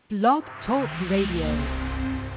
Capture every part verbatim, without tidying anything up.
Blog Talk Radio.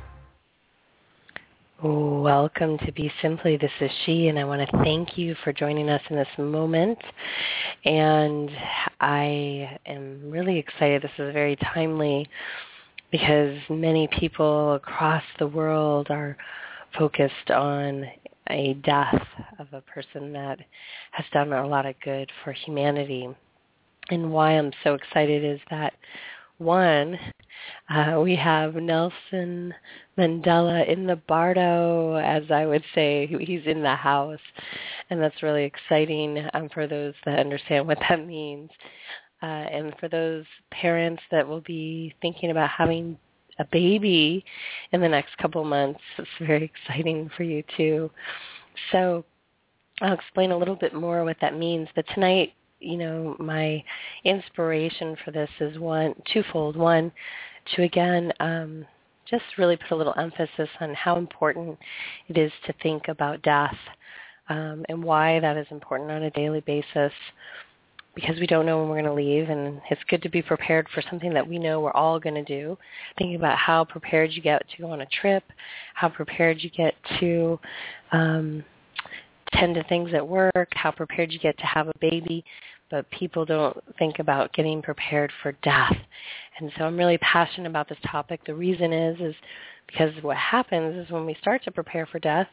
Welcome to Be Simply. This is She, and I want to thank you for joining us in this moment. And I am really excited. This is very timely because many people across the world are focused on a death of a person that has done a lot of good for humanity. And why I'm so excited is that, one, uh, we have Nelson Mandela in the bardo, as I would say. He's in the house, and that's really exciting um, for those that understand what that means. Uh, and for those parents that will be thinking about having a baby in the next couple of months, it's very exciting for you too. So I'll explain a little bit more what that means. But tonight, you know, my inspiration for this is one, twofold. One, to again um, just really put a little emphasis on how important it is to think about death um, and why that is important on a daily basis, because we don't know when we're going to leave, and it's good to be prepared for something that we know we're all going to do. Thinking about how prepared you get to go on a trip, how prepared you get to um, tend to things at work, how prepared you get to have a baby, but people don't think about getting prepared for death. And so I'm really passionate about this topic. The reason is, is because what happens is when we start to prepare for death,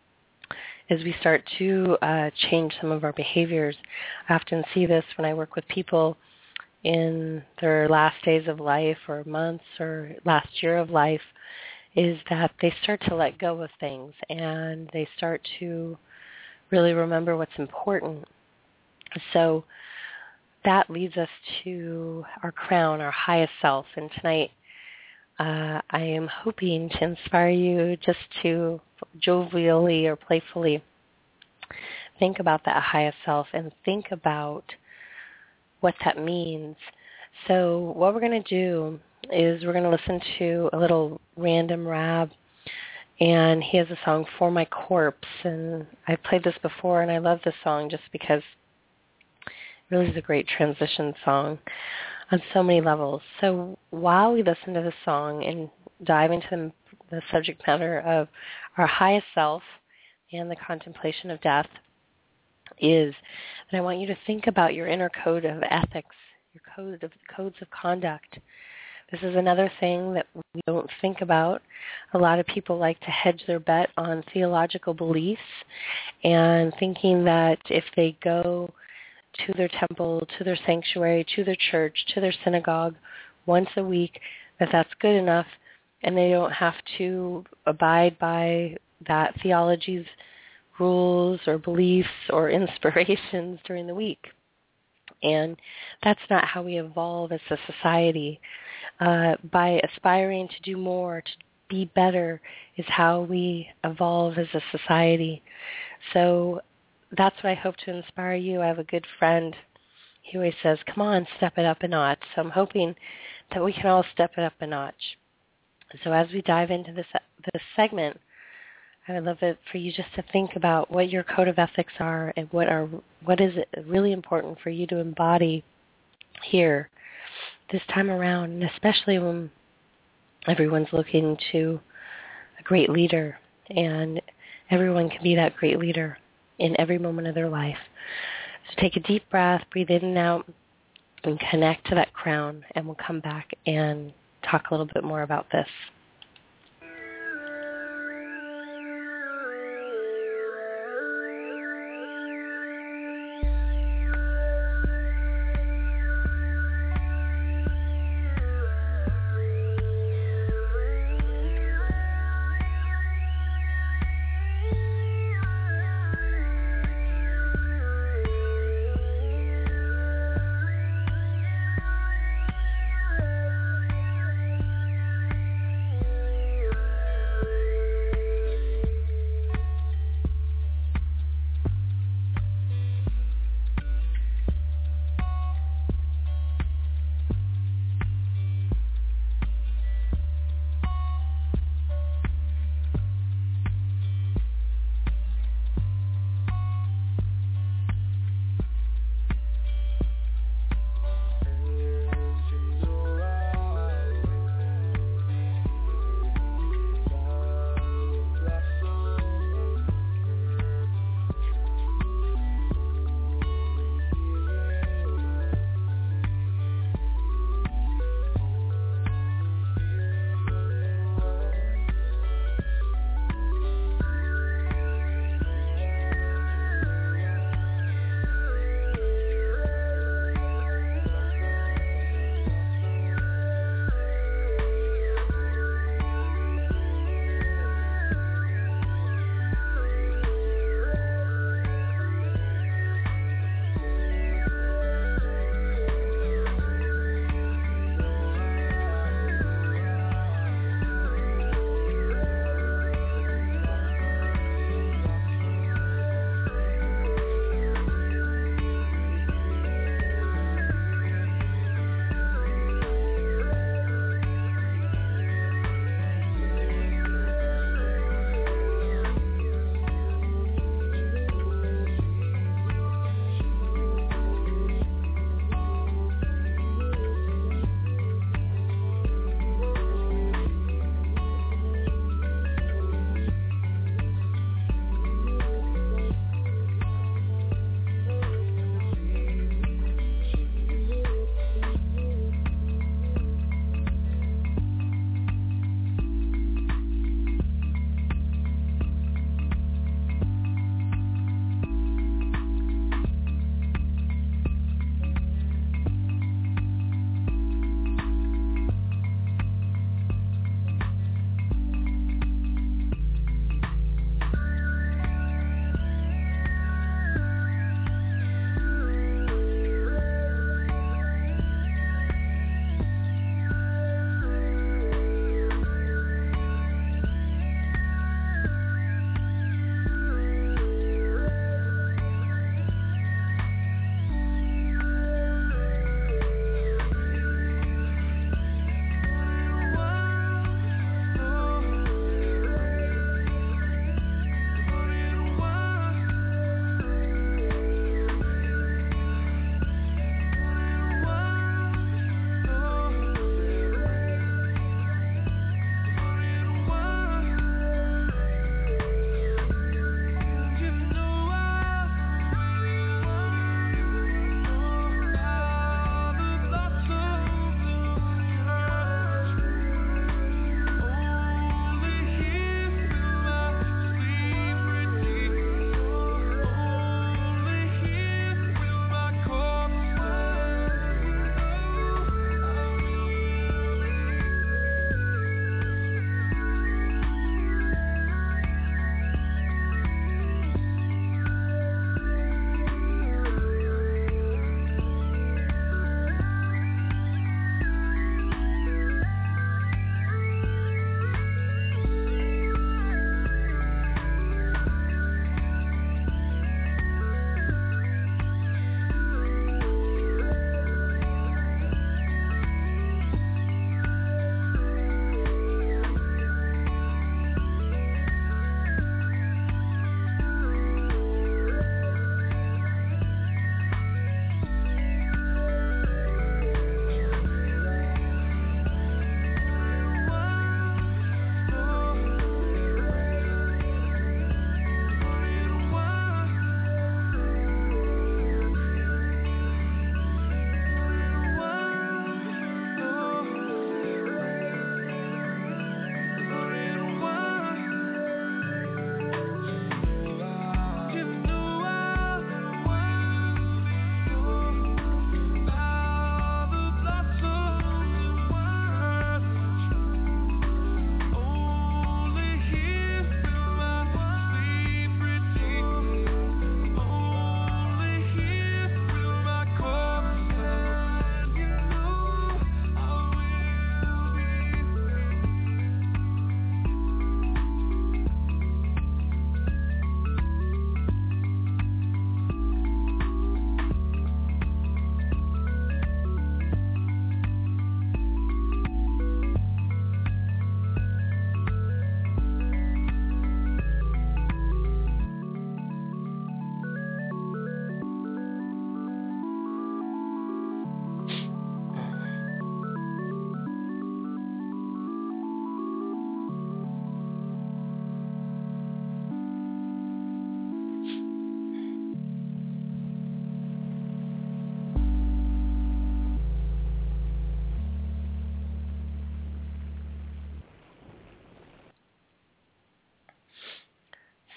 is we start to uh, change some of our behaviors. I often see this when I work with people in their last days of life or months or last year of life, is that they start to let go of things and they start to really remember what's important. So that leads us to our crown, our highest self. And tonight uh, I am hoping to inspire you just to jovially or playfully think about that highest self and think about what that means. So what we're going to do is we're going to listen to a little random rab, and he has a song, For My Corpse, and I've played this before, and I love this song just because it really is a great transition song on so many levels. So while we listen to the song and dive into the, the subject matter of our highest self and the contemplation of death, is that I want you to think about your inner code of ethics, your code of codes of conduct. This is another thing that we don't think about. A lot of people like to hedge their bet on theological beliefs and thinking that if they go to their temple, to their sanctuary, to their church, to their synagogue once a week, that that's good enough, and they don't have to abide by that theology's rules or beliefs or inspirations during the week. And that's not how we evolve as a society. Uh, by aspiring to do more, to be better, is how we evolve as a society. So that's what I hope to inspire you. I have a good friend. He always says, come on, step it up a notch. So I'm hoping that we can all step it up a notch. So as we dive into this, this segment, I would love it for you just to think about what your code of ethics are and what are what is really important for you to embody here this time around, and especially when everyone's looking to a great leader, and everyone can be that great leader in every moment of their life. So take a deep breath, breathe in and out, and connect to that crown, and we'll come back and talk a little bit more about this.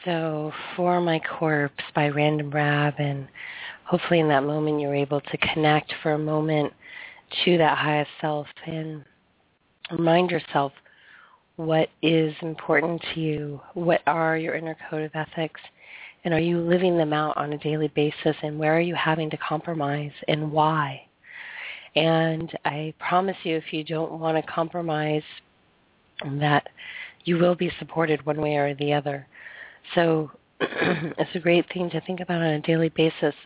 So For My Corpse by Random Rab, and hopefully in that moment you're able to connect for a moment to that highest self and remind yourself what is important to you, what are your inner code of ethics, and are you living them out on a daily basis, and where are you having to compromise and why? And I promise you, if you don't want to compromise, that you will be supported one way or the other. So it's a great thing to think about on a daily basis.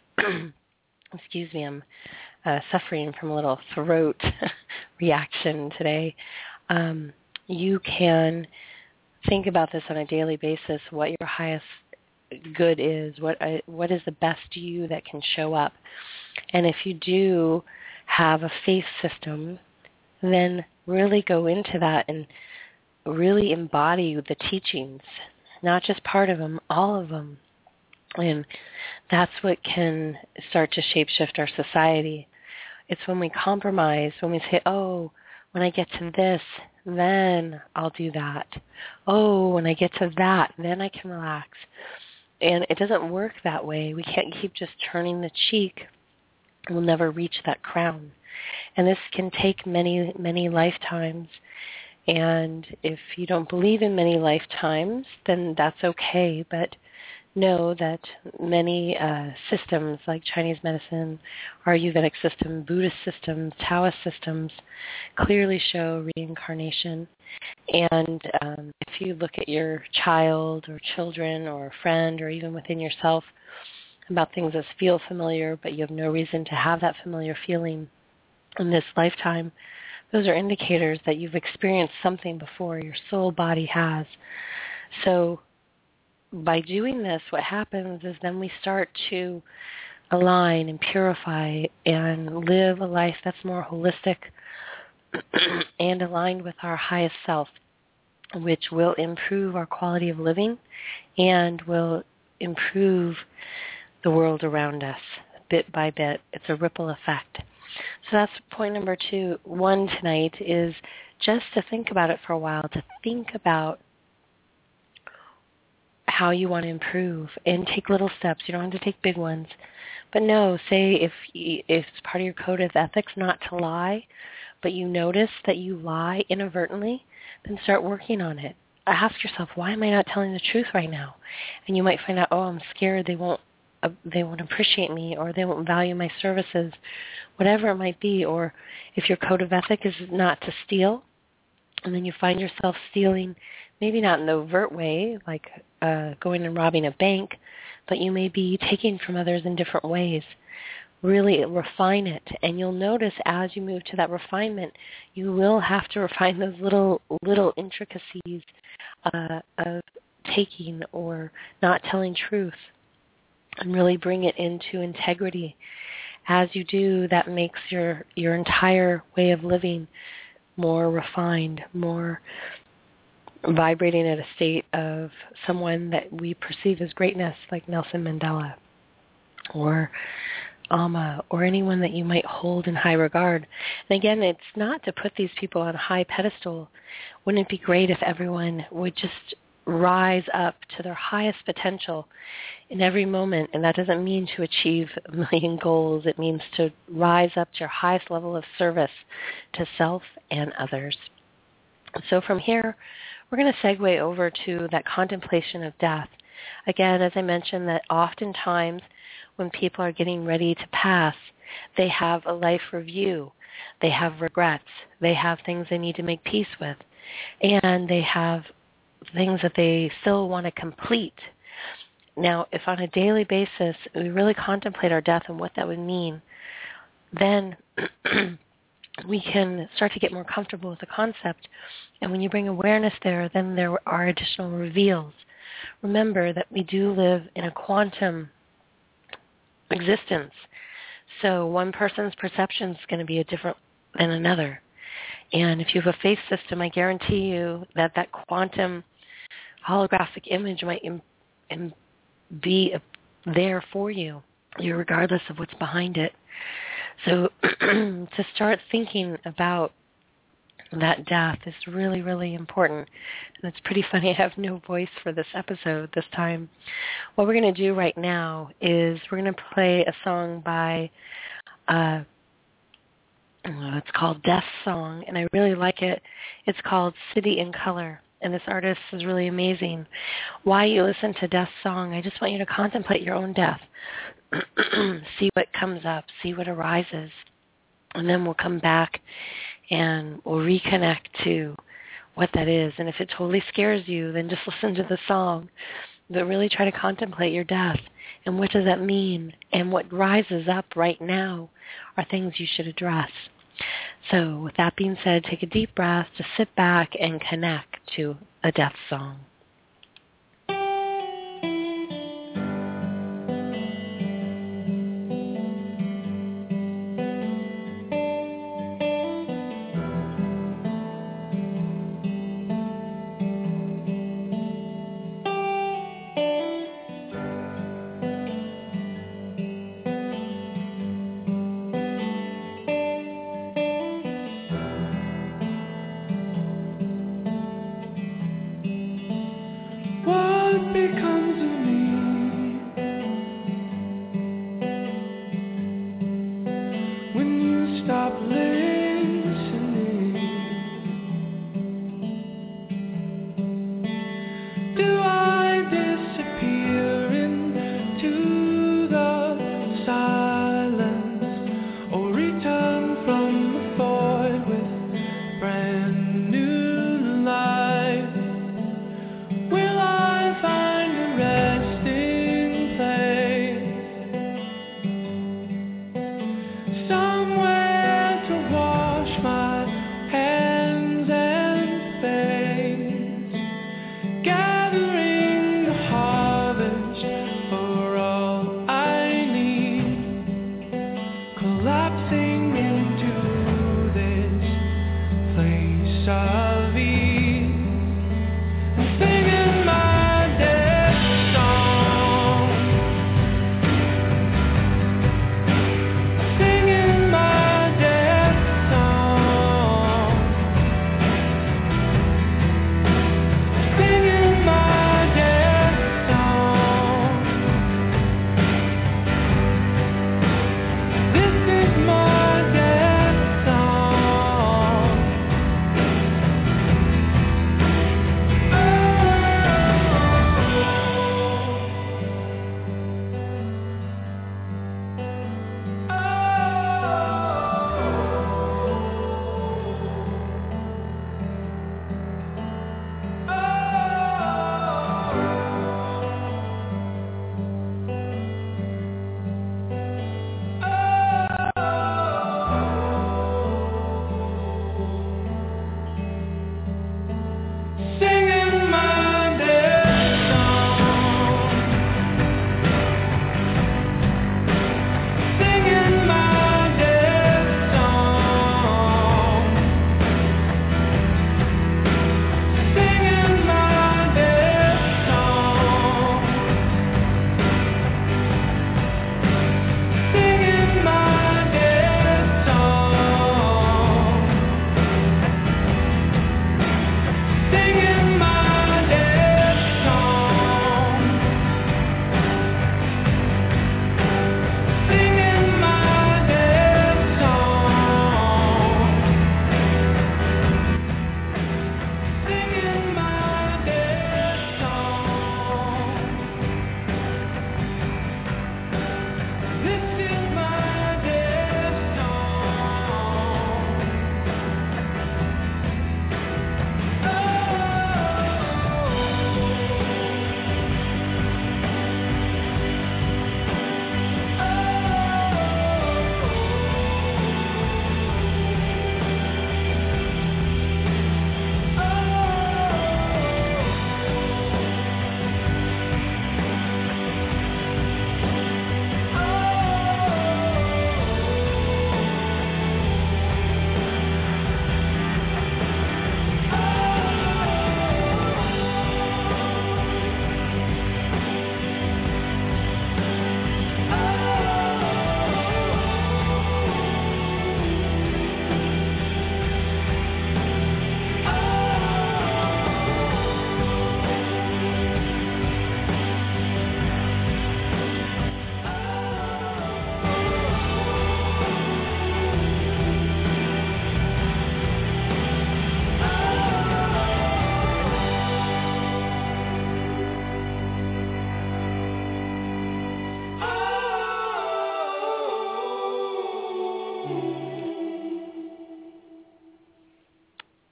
Excuse me, I'm uh, suffering from a little throat reaction today. Um, you can think about this on a daily basis, what your highest good is, what I, what is the best you that can show up. And if you do have a faith system, then really go into that and really embody the teachings, not just part of them, all of them. And that's what can start to shapeshift our society. It's when we compromise, when we say, oh, when I get to this, then I'll do that. Oh, when I get to that, then I can relax. And it doesn't work that way. We can't keep just turning the cheek. We'll never reach that crown. And this can take many, many lifetimes. And if you don't believe in many lifetimes, then that's okay. But know that many uh, systems like Chinese medicine, Ayurvedic system, Buddhist systems, Taoist systems clearly show reincarnation. And um, if you look at your child or children or a friend or even within yourself about things that feel familiar, but you have no reason to have that familiar feeling in this lifetime, those are indicators that you've experienced something before. Your soul body has. So by doing this, what happens is then we start to align and purify and live a life that's more holistic and aligned with our highest self, which will improve our quality of living and will improve the world around us bit by bit. It's a ripple effect. So that's point number two. One tonight is just to think about it for a while, to think about how you want to improve and take little steps. You don't have to take big ones. But no, say if, if it's part of your code of ethics not to lie, but you notice that you lie inadvertently, then start working on it. Ask yourself, why am I not telling the truth right now? And you might find out, oh, I'm scared they won't uh, they won't appreciate me, or they won't value my services, whatever it might be. Or if your code of ethic is not to steal, and then you find yourself stealing, maybe not in an overt way, like uh, going and robbing a bank, but you may be taking from others in different ways. Really refine it, and you'll notice as you move to that refinement, you will have to refine those little little intricacies uh, of taking or not telling truth, and really bring it into integrity. As you do, that makes your your entire way of living more refined, more vibrating at a state of someone that we perceive as greatness, like Nelson Mandela, or Amma, or anyone that you might hold in high regard. And again, it's not to put these people on a high pedestal. Wouldn't it be great if everyone would just rise up to their highest potential in every moment? And that doesn't mean to achieve a million goals. It means to rise up to your highest level of service to self and others. So from here, we're going to segue over to that contemplation of death. Again, as I mentioned, that oftentimes when people are getting ready to pass, they have a life review. They have regrets. They have things they need to make peace with. And they have things that they still want to complete. Now, if on a daily basis we really contemplate our death and what that would mean, then we can start to get more comfortable with the concept. And when you bring awareness there, then there are additional reveals. Remember that we do live in a quantum existence. So one person's perception is going to be a different than another. And if you have a faith system, I guarantee you that that quantum holographic image might im- im- be a, there for you, regardless of what's behind it. So to start thinking about that death is really, really important. And it's pretty funny, I have no voice for this episode this time. What we're going to do right now is we're going to play a song by, uh, it's called Death Song, and I really like it. It's called City in Color, and this artist is really amazing. While you listen to Death Song, I just want you to contemplate your own death. See what comes up, see what arises, and then we'll come back and we'll reconnect to what that is. And if it totally scares you, then just listen to the song, but really try to contemplate your death and what does that mean, and what rises up right now are things you should address. So with that being said, take a deep breath, just sit back and connect to a death song. This is my death song.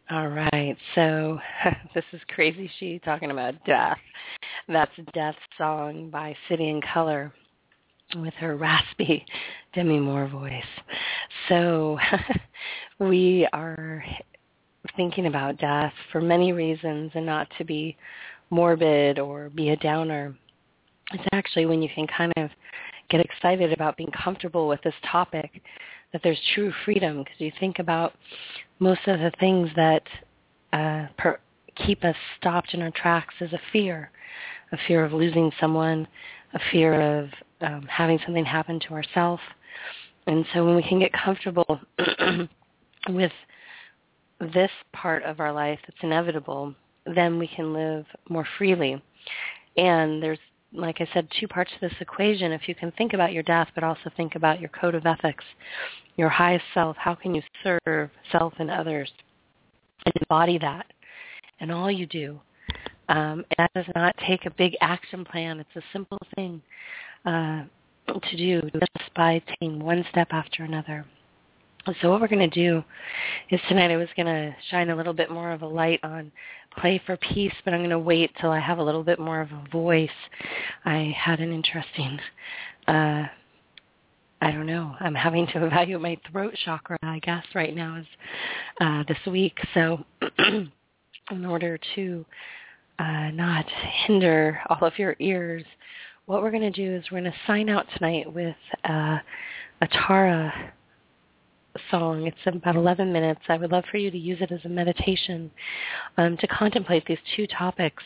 All right. So this is Crazy She talking about death. That's Death Song by City and Color with her raspy Demi Moore voice. So we are thinking about death for many reasons, and not to be morbid or be a downer. It's actually when you can kind of get excited about being comfortable with this topic, that there's true freedom, because you think about most of the things that uh, per- keep us stopped in our tracks is a fear, a fear of losing someone, a fear of um, having something happen to ourselves. And so when we can get comfortable with this part of our life that's inevitable, then we can live more freely. And there's, like I said, two parts to this equation. If you can think about your death, but also think about your code of ethics, your highest self, how can you serve self and others and embody that in all you do? Um, and that does not take a big action plan. It's a simple thing uh, to do just by taking one step after another. So what we're going to do is tonight I was going to shine a little bit more of a light on Play for Peace, but I'm going to wait till I have a little bit more of a voice. I had an interesting, uh, I don't know, I'm having to evaluate my throat chakra, I guess, right now is uh, this week. So in order to uh, not hinder all of your ears, what we're going to do is we're going to sign out tonight with uh, a Tara song. It's about eleven minutes. I would love for you to use it as a meditation um, to contemplate these two topics.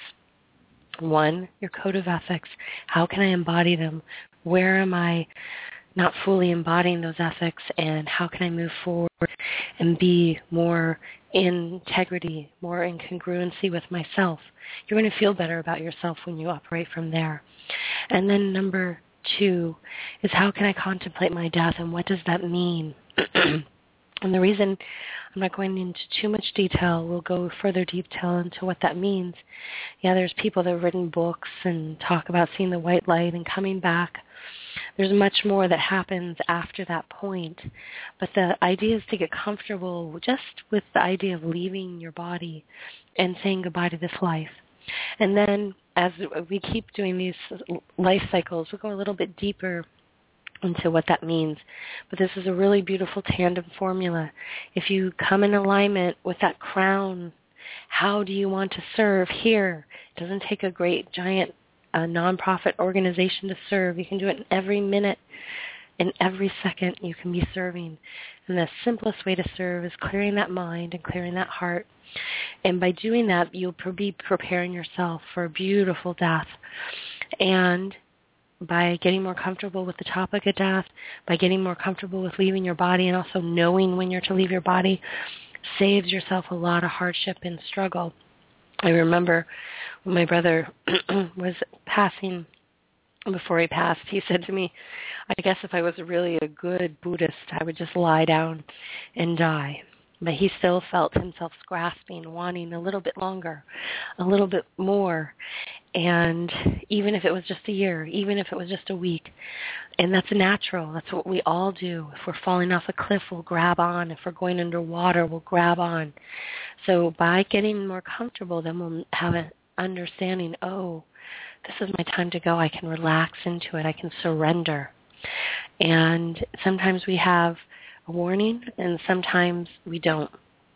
One, your code of ethics. How can I embody them? Where am I not fully embodying those ethics, and how can I move forward and be more in integrity, more in congruency with myself? You're going to feel better about yourself when you operate from there. And then number two is, how can I contemplate my death, and what does that mean? And the reason I'm not going into too much detail, we'll go further detail into what that means. Yeah, there's people that have written books and talk about seeing the white light and coming back. There's much more that happens after that point. But the idea is to get comfortable just with the idea of leaving your body and saying goodbye to this life. And then as we keep doing these life cycles, we'll go a little bit deeper into what that means. But this is a really beautiful tandem formula. If you come in alignment with that crown, how do you want to serve here? It doesn't take a great, giant uh, nonprofit organization to serve. You can do it in every minute, in every second you can be serving. And the simplest way to serve is clearing that mind and clearing that heart. And by doing that, you'll be preparing yourself for a beautiful death. And by getting more comfortable with the topic of death, by getting more comfortable with leaving your body, and also knowing when you're to leave your body, saves yourself a lot of hardship and struggle. I remember when my brother was passing, before he passed, he said to me, I guess if I was really a good Buddhist, I would just lie down and die. But he still felt himself grasping, wanting a little bit longer, a little bit more. And even if it was just a year, even if it was just a week, and that's natural. That's what we all do. If we're falling off a cliff, we'll grab on. If we're going underwater, we'll grab on. So by getting more comfortable, then we'll have an understanding, oh, this is my time to go. I can relax into it. I can surrender. And sometimes we have a warning, and sometimes we don't.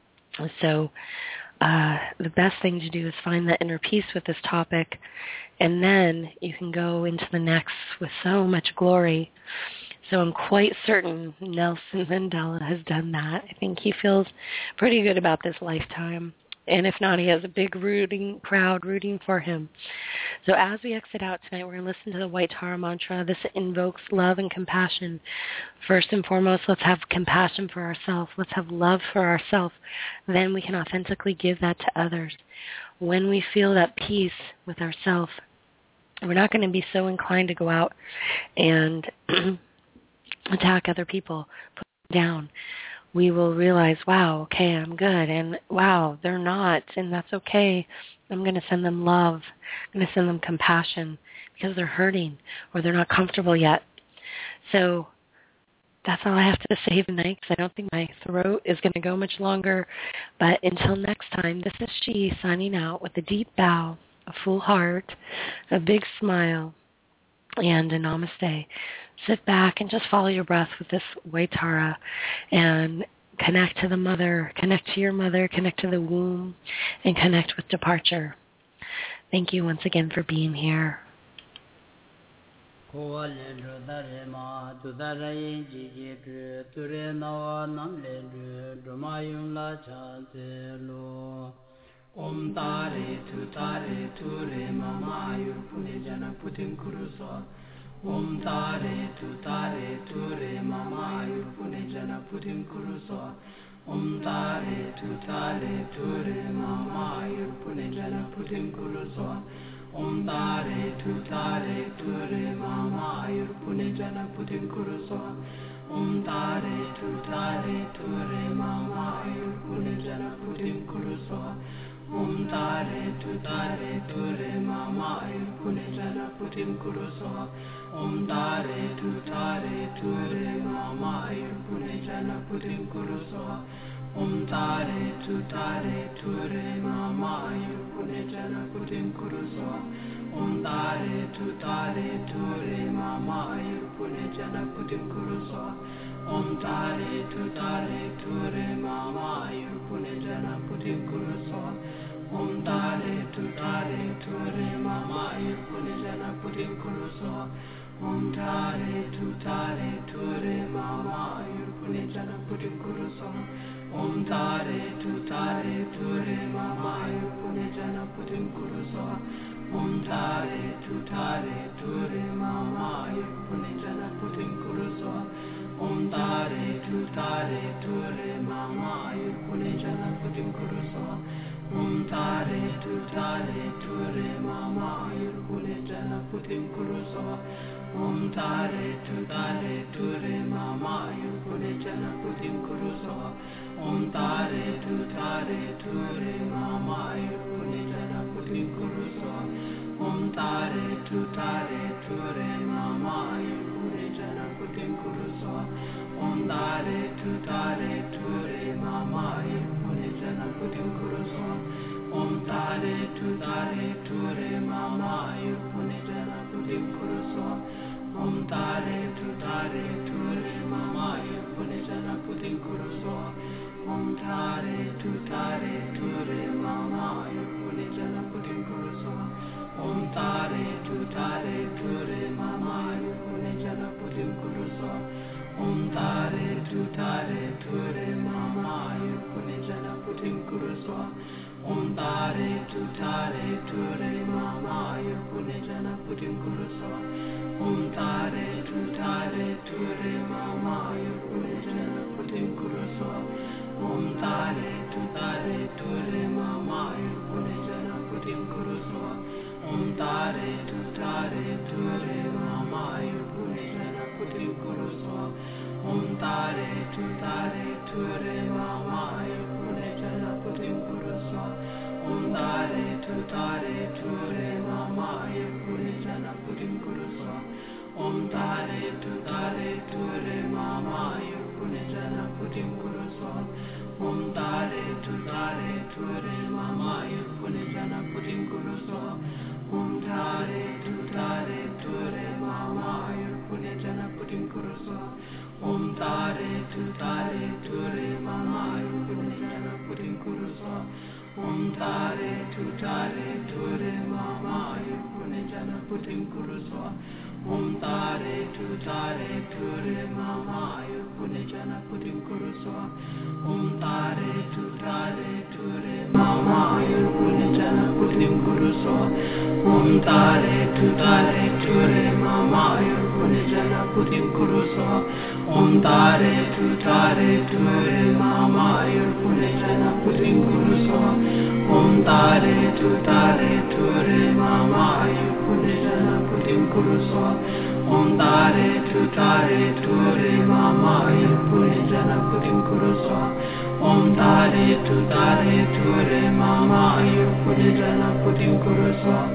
So uh, the best thing to do is find that inner peace with this topic, and then you can go into the next with so much glory. So I'm quite certain Nelson Mandela has done that. I think he feels pretty good about this lifetime. And if not, he has a big rooting crowd rooting for him. So as we exit out tonight, we're going to listen to the White Tara mantra. This invokes love and compassion. First and foremost, let's have compassion for ourselves. Let's have love for ourselves. Then we can authentically give that to others. When we feel that peace with ourselves, we're not going to be so inclined to go out and attack other people, put them down. We will realize, wow, okay, I'm good, and wow, they're not, and that's okay. I'm going to send them love. I'm going to send them compassion because they're hurting or they're not comfortable yet. So that's all I have to say tonight because I don't think my throat is going to go much longer. But until next time, this is she signing out with a deep bow, a full heart, a big smile, and a namaste. Sit back and just follow your breath with this Waitara and connect to the mother, connect to your mother, connect to the womb, and connect with departure. Thank you once again for being here. Om tare tu tare tu re mama ayur pune jana putin kuruso. Om tare tu tare tu re mama ayur pune jana putin kuruso. Om tare tu tare tu re mama ayur pune jana putin kuruso. Om tare tu tare tu re mama ayur pune jana putin kuruso. Om tare tu tare tu re mama ayur pune jana putin kuruso. Om tare tu tare tu re mama ayur pune jana putin kuruso. Om tare tu tare tu re mama ayur pune jana putin kuruso. Om tare tu tare tu re mama ayur pune jana putin kuruso. Om tare tu tare tu re mama ayur pune jana putin kuruso. Om tare tu tare tu re mama ayur pune jana putin kuruso. Om tare tu tare tu re mama ayur pune jana putin kuruso. Om tare tu tare tu re mama ayur pune jana putin kuruso. Om tare tu tare tu re mama ayur pune jana putin kuruso. Om tare tu tare tu re mama ayur pune jana putin kuruso. Om tare tu tare tu re mama ayur pune jana putin kuruso. Om tare tu tare tu re mama ayur pune jana putin kuruso. Om tare tu tare tu re mama ayur pune jana putin kuruso. Om tare tu tare tu re mama ayur pune jana putin kuruso. Om tare tu tare tu re mama ayur pune jana putin kuruso. Om tare tu tare tu re mama ayur pune jana putin kuruso. Om tare tu tare tu re mama ayur pune jana putin kuruso. Om tare tu tare tu re mama ayur pune jana putin kuruso. Om tare tu tare tu re mama ayur pune jana putin kuruso. Om tare tu tare tu re mama ayur pune jana putin kuruso. Om tare tu tare tu re mama ayur pune jana putin kuruso. Om tare tu tare tu re mama ayur pune jana putin kuruso. Om tare tu tare tu re mama ayur pune jana putin kuruso. Om tare tu tare tu re mama ayur pune jana putin kuruso. Om tare tu tare tu re mama ayur pune jana putin kuruso. Om tare tu tare tu re mama ayur pune jana putin kuruso. Om tare tu tare tu re mama ayur pune jana putin kuruso. Om tare tu tare tu re mama ayur pune jana putin kuruso. Om tare tu tare tu re mama ayur pune jana putin kuruso. Om tare tu tare tu re mama ayur pune jana putin kuruso. Om tare tu tare tu re mama ayur pune jana putin kuruso. Om tare tu tare tu re mama ayur pune jana putin kuruso. Om tare tu tare tu re mama ayur pune jana putin kuruso. Om tare tu tare tu re mama ayur pune jana putin kuruso. Om tare tu tare tu re mama ayur pune jana putin kuruso. Om tare tu tare tu re mama ayur pune jana putin kuruso. Om tare tu tare tu re mama ayur pune jana putin kuruso. Om tare tu tare tu re mama ayur pune jana putin kuruso. Om tare tu tare tu re mama ayur pune jana putin kuruso.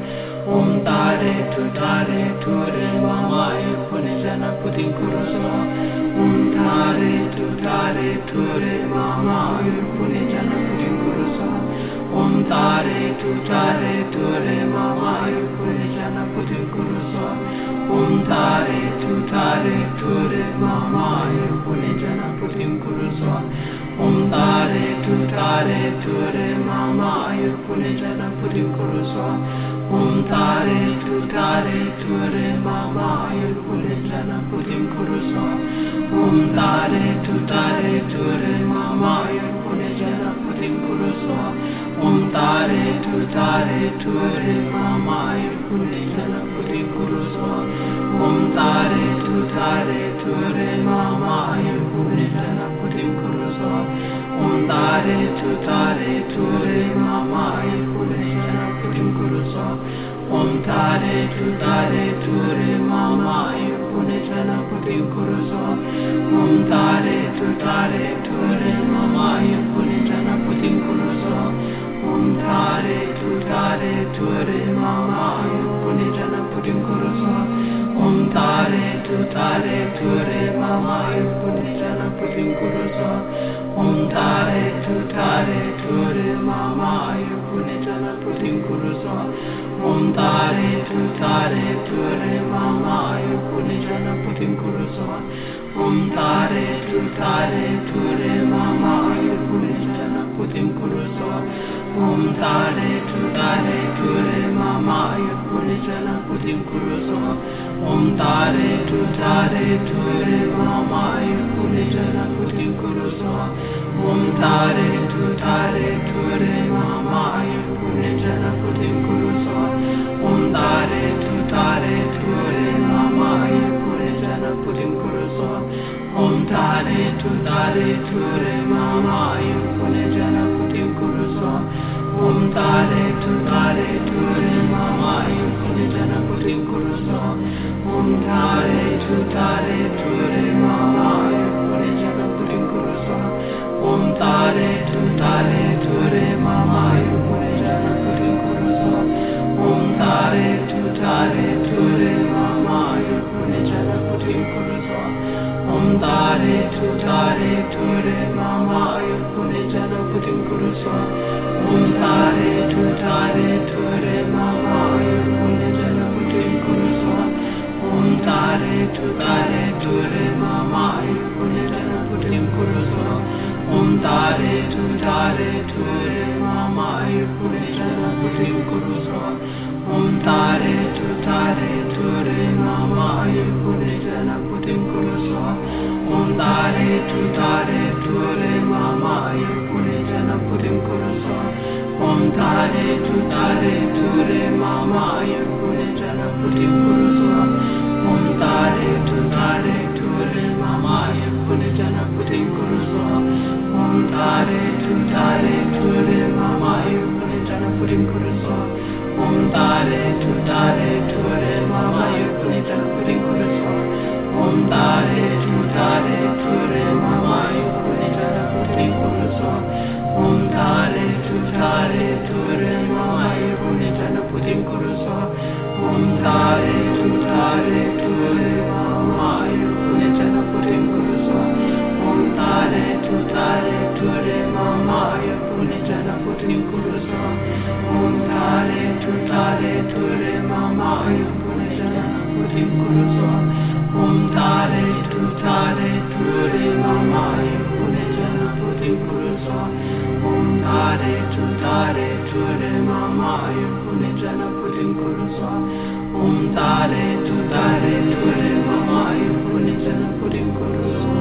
Om tare tu tare tu re mama yurpune jana putin kuruso. Om tare tu tare tu re mama yurpune jana putin kuruso. Om tare tu tare tu re mama yurpune jana putin kuruso. Om tare tu tare tu re mama yurpune jana putin kuruso. Om tare tu tare tu re mama yurpune jana putin kuruso. Om tare tu tare tu re mama yurpune jana putin kuruso. Om tare tu tare tu re mama yurpune jana putin kuruso. Om tare tu tare tu re mama yurpune jana putin kuruso. Om tare tu tare tu re mama yurpune jana putin kuruso. Om tare tu tare tu re mama yurpune jana putin kuruso. Om tare tu tare tu re mama yurpune jana putin kuruso. Om tare tu tare tu re mama yurpune jana putin kuruso. Om tare tu tare tu re mama yurpune jana putin kuruso. Om tare tu tare tu re mama yurpune jana putin kuruso. Om tare tu tare tu re mama yurpune jana putin kuruso. Om tare tu tare tu re mama yurpune jana putin kuruso. Om tare tu tare tu re mama yurpune jana putin kuruso. Om tare tu tare tu re mama yurpune jana putin kuruso. Om tare tu tare tu re mama yurpune jana putin kuruso. Om tare tu tare tu re mama yurpune jana putin kuruso. Om tare tu tare tu re mama yurpune jana putin kuruso. Om tare tu tare tu re mama yurpune jana putin kuruso. Om tare tu tare tu re mama yurpune jana putin kuruso. Om tare tu tare tu re mama yurpune jana putin kuruso. Om tare tu tare tu re mama yurpune jana putin kuruso. Om tare tu tare tu re mama yurpune jana putin kuruso. Om tare tu tare tu re mama yurpune jana putin kuruso. Om tare tu tare tu re mama yurpune jana putin kuruso. Om tare tu tare tu re mama yurpune jana putin kuruso. Om tare tu tare tu re mama yurpune jana putin kuruso. Om tare tu tare tu re mama yurpune jana putin kuruso. Om tare tu tare tu re mama yurpune jana putin kuruso. Om tare tu tare tu re mama yurpune jana putin kuruso. Om tare tu tare tu re mama yurpune jana putin kuruso. Om tare tu tare tu re mama yurpune jana putin kuruso. Om tare tu tare tu re mama yurpune jana putin kuruso. Om tare tu tare tu re mama yurpune jana putin kuruso. Om tare tu tare tu re mama yurpune jana putin kuruso. Om tare tu tare tu re mama yurpune jana putin kuruso. Om tare tu tare tu re mama yurpune jana putin kuruso. Om tare tu tare tu re mama yurpune jana putin kuruso. Om tare tu tare tu re mama yurpune jana putin kuruso. Om tare tu tare tu re mama yurpune jana putin kuruso. Om tare tu tare tu re mama yurpune jana putin kuruso.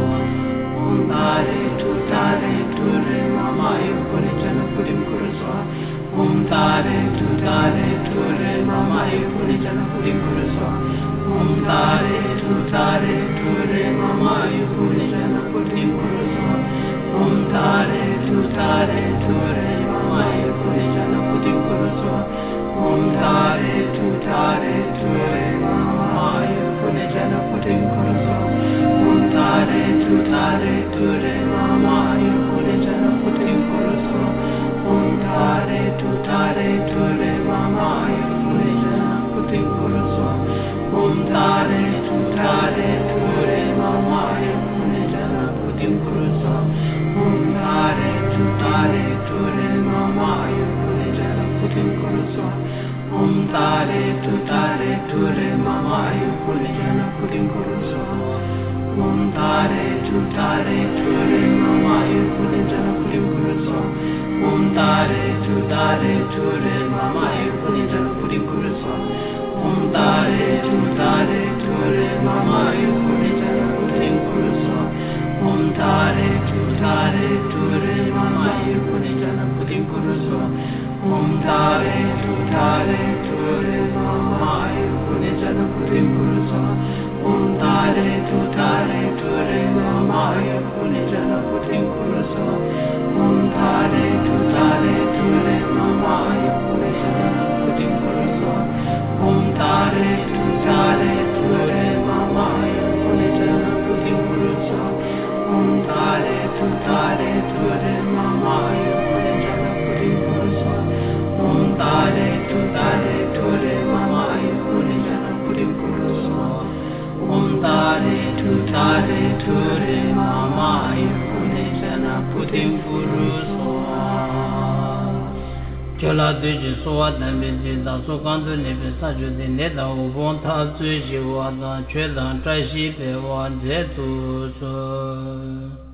Om tare tu tare tu re mama yurpune jana putin kuruso. Om tare tu tare tu re mama yurpune jana putin kuruso. Om tare tu tare tu re mama yurpune jana putin kuruso. Om tare tu tare tu re mama yurpune jana putin kuruso. Om tare tu tare tu re mama yurpune jana putin kuruso. Om tare tu tare tu re mama yurpune jana putin kuruso. Om tare tu tare tu re mama yurpune jana tare ture mama yurpune jana putin kuruso. Om tare tu tare ture mama yurpune jana putin kuruso. Om tare tu tare ture mama yurpune jana putin kuruso. Om tare tu tare ture mama yurpune jana putin kuruso. Om tare tu tare ture mama yurpune jana putin kuruso. Om tare tu tare ture mama yurpune jana putin kuruso. Om tare tu tare ture mama yurpune jana putin kuruso. Om tare tu tare ture mama yurpune jana putin kuruso. Om tare tu tare ture mama yurpune jana putin kuruso. Om tare tu tare ture mama yurpune jana putin kuruso. Om tare tu tare ture mama yurpune jana putin kuruso. Om tare tu tare ture mama yurpune jana putin kuruso. Om tare tu tare ture mama yurpune jana putin kuruso. Chola tuji sowa tambi jita sukantu nipi sajuti neta ubon ta tuji wada chwe dan trashi pe wa je tu so.